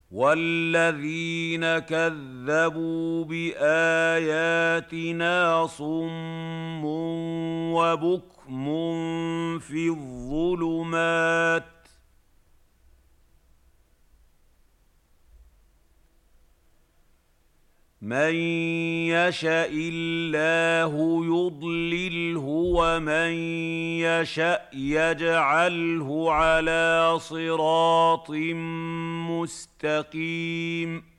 وَالَّذِينَ كَذَّبُوا بِآيَاتِنَا صُمٌّ وَبُكْمٌ فِي الظُّلُمَاتِ ۗ مَن يَشَإِ اللَّهُ يُضْلِلْهُ وَمَن يَشَأْ يَجْعَلْهُ عَلَىٰ صِرَاطٍ مُّسْتَقِيمٍ